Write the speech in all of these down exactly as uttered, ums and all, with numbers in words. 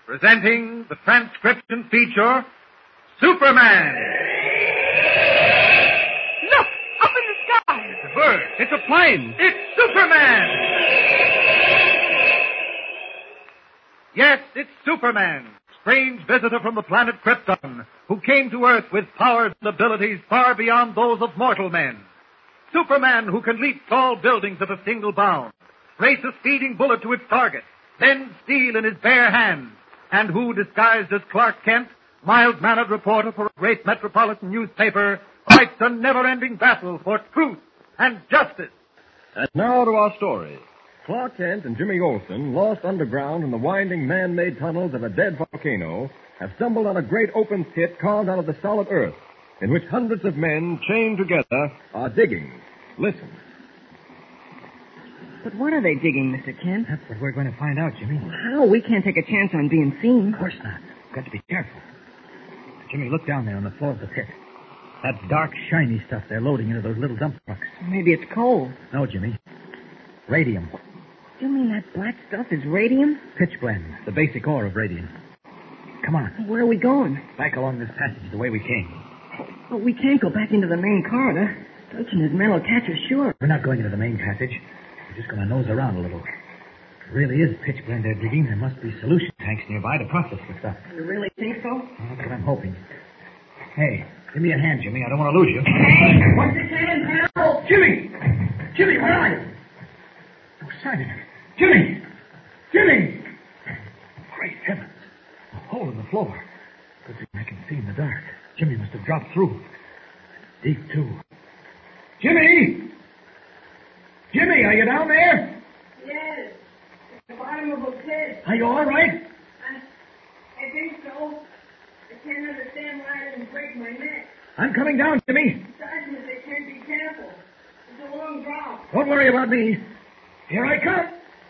presenting the transcription feature, Superman. Look, up in the sky. It's a bird. It's a plane. It's Superman. Yes, it's Superman, strange visitor from the planet Krypton, who came to Earth with powers and abilities far beyond those of mortal men. Superman, who can leap tall buildings at a single bound, race a speeding bullet to its target, then steel in his bare hands, and who, disguised as Clark Kent, mild-mannered reporter for a great metropolitan newspaper, fights a never-ending battle for truth and justice. And now to our story. Clark Kent and Jimmy Olsen, lost underground in the winding man-made tunnels of a dead volcano, have stumbled on a great open pit carved out of the solid earth, in which hundreds of men, chained together, are digging. Listen. But what are they digging, Mister Kent? That's what we're going to find out, Jimmy. How? We can't take a chance on being seen. Of course not. We've got to be careful. Jimmy, look down there on the floor of the pit. That dark, shiny stuff they're loading into those little dump trucks. Maybe it's coal. No, Jimmy. Radium. You mean that black stuff is radium? Pitch blende, the basic ore of radium. Come on. Where are we going? Back along this passage the way we came. But we can't go back into the main corridor. Dutch and his men will catch us, sure. We're not going into the main passage. We're just going to nose around a little. If it really is pitch blende they're digging, there must be solution tanks nearby to process the stuff. You really think so? Well, that's what I'm hoping. Hey, give me a hand, Jimmy. I don't want to lose you. Hey! What's this hand? Help! Jimmy! Jimmy, where are you? No sign of him. Jimmy! Jimmy! Great heavens. A hole in the floor. Good thing I can see in the dark. Jimmy must have dropped through. Deep, too. Jimmy! Jimmy, are you down there? Yes. At the bottom of a pit. Are you all right? I, I think so. I can't understand why I didn't break my neck. I'm coming down, Jimmy. Sergeant, they can't be careful. It's a long drop. Don't worry about me. Here I come.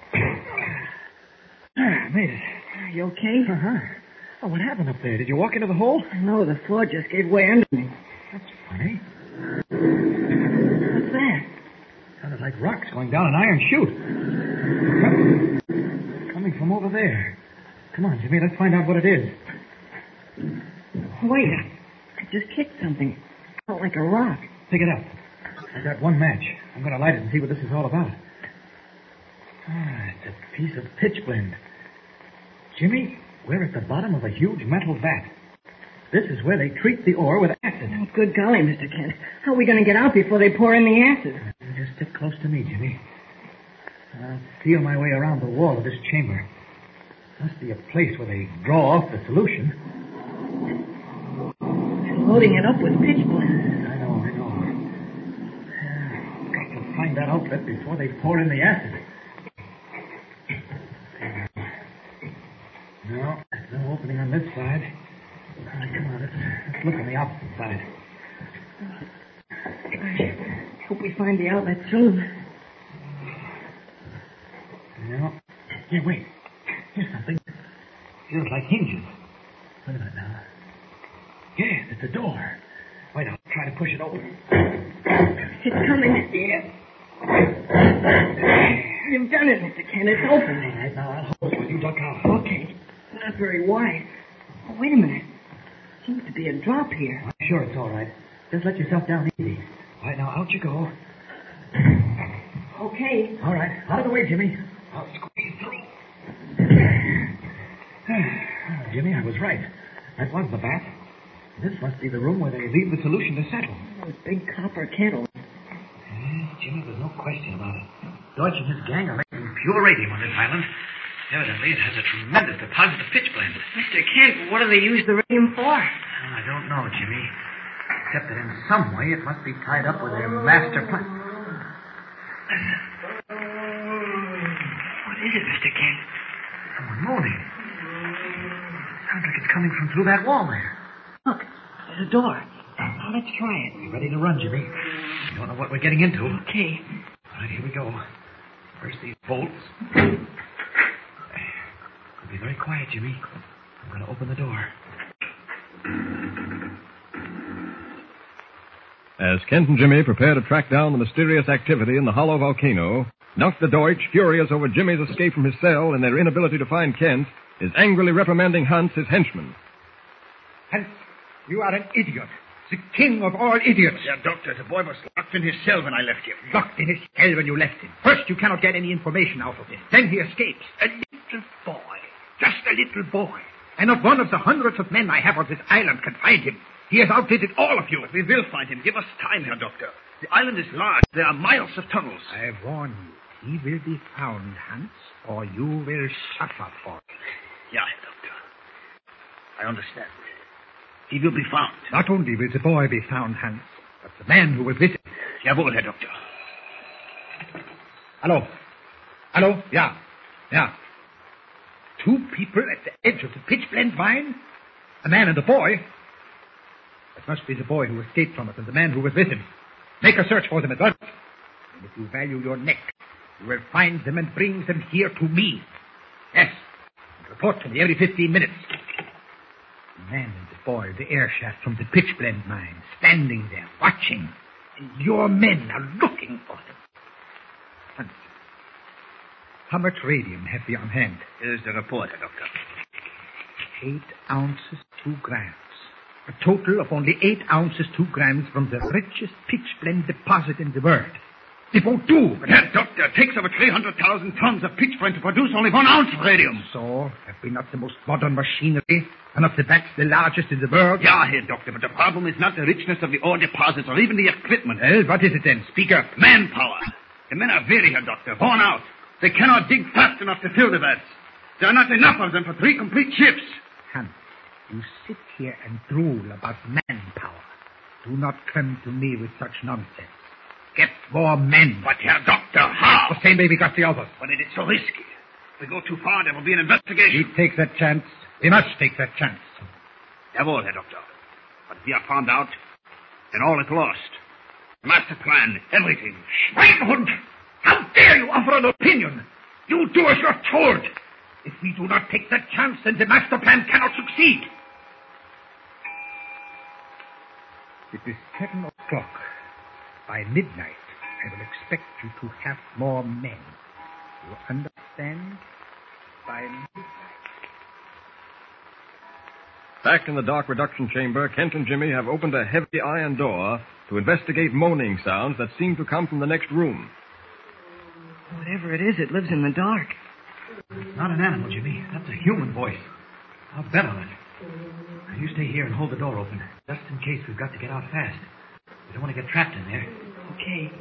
Ah, made it. Are you okay? Uh-huh. Oh, what happened up there? Did you walk into the hole? No, the floor just gave way under me. That's funny. What's that? Sounded like rocks going down an iron chute. Coming from over there. Come on, Jimmy, let's find out what it is. Wait, I just kicked something. Felt like a rock. Pick it up. I got one match. I'm going to light it and see what this is all about. Ah, it's a piece of pitch blende. Jimmy, we're at the bottom of a huge metal vat. This is where they treat the ore with acid. Oh, good golly, Mister Kent. How are we going to get out before they pour in the acid? You just stick close to me, Jimmy. I'll feel my way around the wall of this chamber. Must be a place where they draw off the solution. They're loading it up with pitch blende. I know, I know. Uh, got to find that outlet before they pour in the acid. No, there's no opening on this side. All right, come on, let's, let's look on the opposite side. I hope we find the outlet soon. No. Here, wait. Here's something. Feels like hinges. Wait a minute now. Yes, it's a door. Wait, I'll try to push it open. It's coming. Yes. You've done it, Mister Kent. It's open. All right, now I'll hold it while you duck out. Okay. Not very wide. Oh, wait a minute. Seems to be a drop here. I'm sure it's all right. Just let yourself down easy. All right, now out you go. Okay. All right, out of the way, Jimmy. I'll squeeze through. Jimmy, I was right. That was the vat. This must be the room where they leave the solution to settle. Those big copper kettles. Yes, Jimmy, there's no question about it. Deutsch and his gang are making pure radium on this island. Evidently, it has a tremendous deposit of pitch blende. Mister Kent, what do they use the radium for? Well, I don't know, Jimmy. Except that in some way it must be tied up with their master plan. What is it, Mister Kent? Someone moaning. Sounds like it's coming from through that wall there. Look, there's a door. Now, let's try it. Be ready to run, Jimmy. You don't know what we're getting into. Okay. All right, here we go. First these bolts. Be very quiet, Jimmy. I'm going to open the door. As Kent and Jimmy prepare to track down the mysterious activity in the hollow volcano, Doctor Deutsch, furious over Jimmy's escape from his cell and their inability to find Kent, is angrily reprimanding Hans, his henchman. Hans, you are an idiot. The king of all idiots. Yeah, Doctor, the boy was locked in his cell when I left him. Locked in his cell when you left him. First, you cannot get any information out of him. Then he escapes. A little boy. Just a little boy. And not one of the hundreds of men I have on this island can find him. He has outwitted all of you. But we will find him. Give us time, Herr Doctor. The island is large. There are miles of tunnels. I warn you. He will be found, Hans, or you will suffer for it. Yeah, Herr Doctor. I understand. He will be found. Not only will the boy be found, Hans, but the man who was with him. Jawohl, Herr Doctor. Hello. Hello? Yeah. Yeah. Two people at the edge of the pitch-blende mine? A man and a boy? It must be the boy who escaped from it and the man who was with him. Make a search for them at once. And if you value your neck, you will find them and bring them here to me. Yes. And report to me every fifteen minutes. The man and the boy, the air shaft from the pitch-blende mine, standing there, watching. And your men are looking for them. Hans, how much radium have we on hand? Here's the report, Herr Doctor. Eight ounces, two grams. A total of only eight ounces, two grams from the richest pitch-blende deposit in the world. It won't do. But, Herr Doctor, it takes over three hundred thousand tons of pitch-blende to produce only one ounce of radium. So, have we not the most modern machinery? And of the bats the largest in the world? Yeah, Herr Doctor, but the problem is not the richness of the ore deposits or even the equipment. Well, what is it then? Speak up. Manpower. The men are weary, Herr Doctor, worn out. They cannot dig fast enough to fill the vats. There are not enough of them for three complete ships. Hans, you sit here and drool about manpower. Do not come to me with such nonsense. Get more men. But, Herr Doctor, how? The same way we got the others. But it is so risky. If we go too far, there will be an investigation. We take that chance. We must take that chance. Jawohl, Herr Doctor. But if we are found out, then all is lost. The master plan, everything. Schweinhund! How dare you offer an opinion? You do as you're told. If we do not take that chance, then the master plan cannot succeed. It is seven o'clock. By midnight, I will expect you to have more men. You understand? By midnight. Back in the dark reduction chamber, Kent and Jimmy have opened a heavy iron door to investigate moaning sounds that seem to come from the next room. Whatever it is, it lives in the dark. It's not an animal, Jimmy. That's a human voice. I'll bet on it. Now, you stay here and hold the door open, just in case we've got to get out fast. We don't want to get trapped in there. Okay.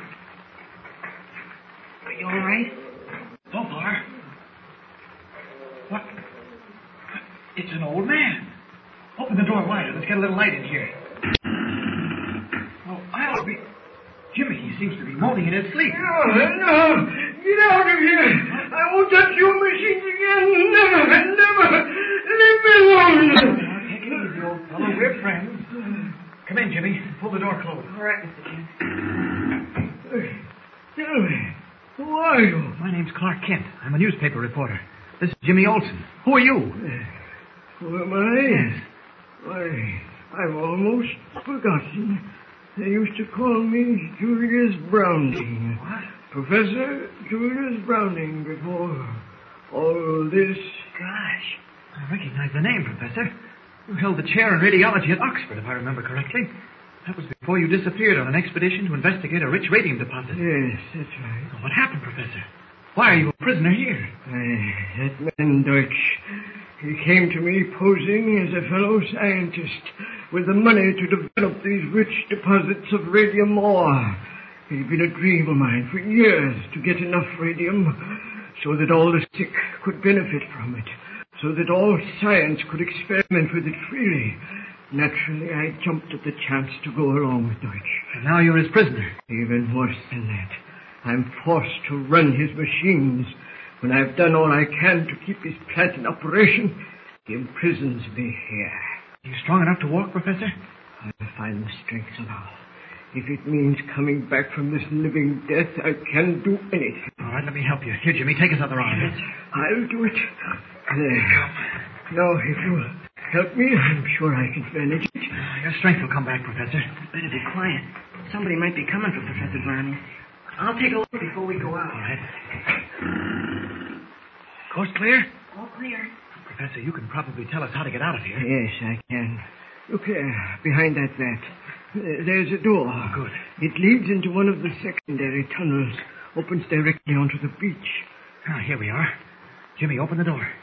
Are you all right? So far. What? It's an old man. Open the door wider. Let's get a little light in here. Oh, I'll be... Jimmy, he seems to be moaning in his sleep. No, no. Get out of here. I won't touch your machines again. Never, never. Leave me alone. Now, take it easy, old fellow. We're friends. Come in, Jimmy. Pull the door closed. All right, Mister Kent. Tell me, who are you? My name's Clark Kent. I'm a newspaper reporter. This is Jimmy Olsen. Who are you? Who am I? Yes. Why, I've almost forgotten. They used to call me Julius Browning. What? Professor Julius Browning before all this. Gosh. I recognize the name, Professor. You held the chair in radiology at Oxford, if I remember correctly. That was before you disappeared on an expedition to investigate a rich radium deposit. Yes, that's right. Well, what happened, Professor? Why are you a prisoner here? I, that man Deutsch, he came to me posing as a fellow scientist with the money to develop these rich deposits of radium ore. It had been a dream of mine for years to get enough radium so that all the sick could benefit from it, so that all science could experiment with it freely. Naturally, I jumped at the chance to go along with Deutsch. And now you're his prisoner. Even worse than that. I'm forced to run his machines. When I've done all I can to keep his plant in operation, he imprisons me here. Are you strong enough to walk, Professor? I'll find the strength somehow. If it means coming back from this living death, I can do anything. All right, let me help you. Here, Jimmy, take his other arm. Yes, I'll do it. There. Now, if you'll help me, I'm sure I can manage it. Your strength will come back, Professor. Better be quiet. Somebody might be coming for Professor Browning. I'll take a look before we go out. All right. Coast clear? All clear. Professor, you can probably tell us how to get out of here. Yes, I can. Look there, behind that vat. Uh, There's a door. Oh, good. It leads into one of the secondary tunnels. Opens directly onto the beach. Ah, here we are. Jimmy, open the door.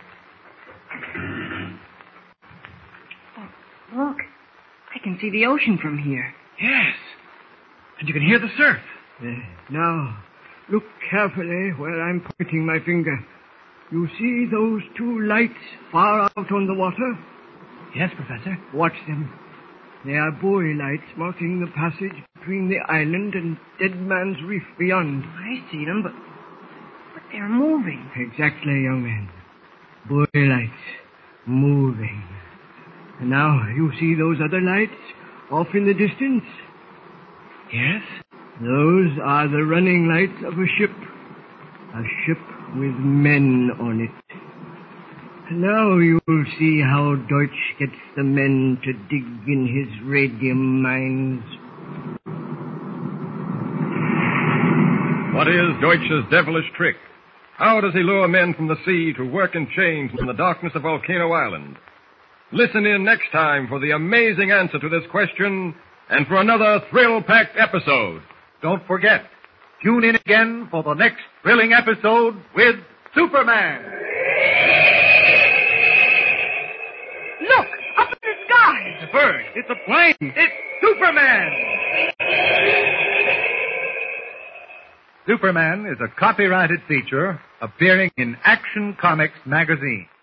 Look, I can see the ocean from here. Yes. And you can hear the surf. Uh, now, look carefully where I'm pointing my finger. You see those two lights far out on the water? Yes, Professor. Watch them. They are buoy lights marking the passage between the island and Dead Man's Reef beyond. I see them, but, but they're moving. Exactly, young man. Buoy lights. Moving. And now you see those other lights off in the distance? Yes? Those are the running lights of a ship. A ship with men on it. Now you'll see how Deutsch gets the men to dig in his radium mines. What is Deutsch's devilish trick? How does he lure men from the sea to work in chains in the darkness of Volcano Island? Listen in next time for the amazing answer to this question and for another thrill-packed episode. Don't forget, tune in again for the next thrilling episode with Superman. Look, up in the sky. It's a bird. It's a plane. It's Superman. Superman is a copyrighted feature appearing in Action Comics magazine.